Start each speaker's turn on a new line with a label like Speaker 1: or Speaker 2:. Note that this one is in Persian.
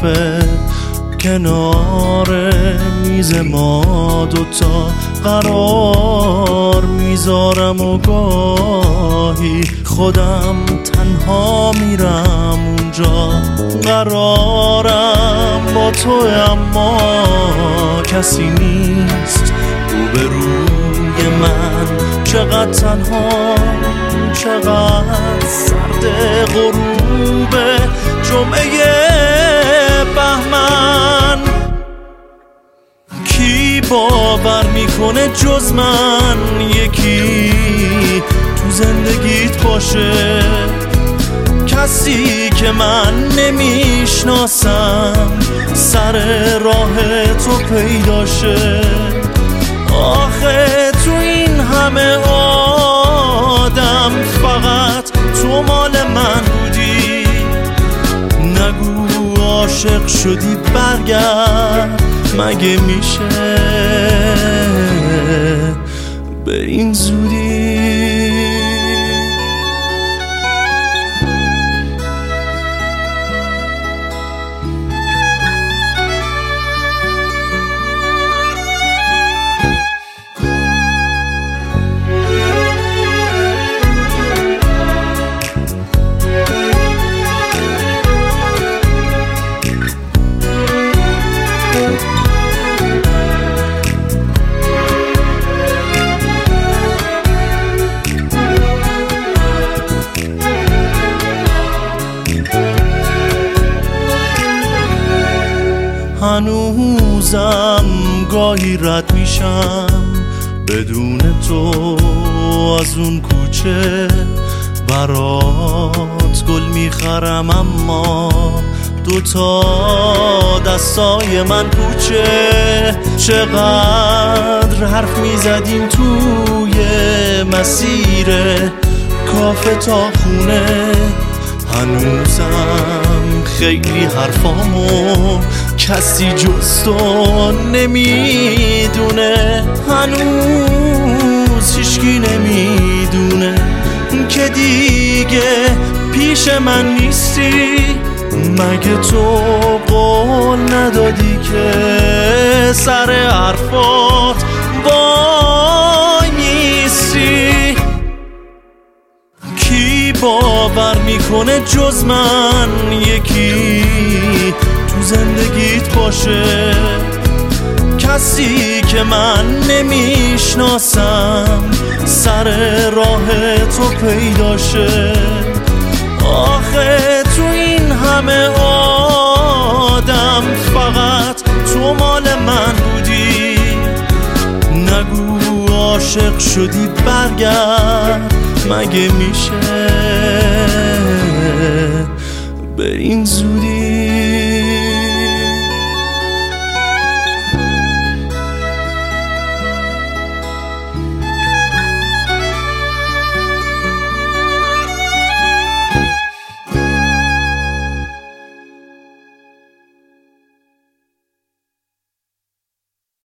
Speaker 1: کافه کنار میز ما دوتا قرار میذارم و گاهی خودم تنها میرم اونجا. قرارم با تو اما کسی نیست روبروی من. چقدر تنها، چقدر سرد غروب جمعه بهمن. کی باور میکنه جز من یکی تو زندگیت باشه، کسی که من نمیشناسم سر راه تو پیداشه. آخه تو این همه آدم فقط تو مال من بودی. نگو عاشق شدی برگرد، مگه میشه به این زودی؟ هنوزم گاهی رد میشم بدون تو از اون کوچه، برات گل میخرم اما دوتا دستای من پوچه. چقدر حرف میزدیم توی مسیر کافه تا خونه، هنوزم خیلی حرفامو کسی جز تو نمیدونه. هنوز هیچکی نمیدونه که دیگه پیش من نیستی. مگه تو قول ندادی که سر حرفات وای میسی؟ کی باور میکنه جز من یکی تو زندگیت باشه، کسی که من نمیشناسم سر راه تو پیداشه. آخه تو این همه آدم فقط تو مال من بودی. نگو عاشق شدی برگرد، مگه میشه به این زودی؟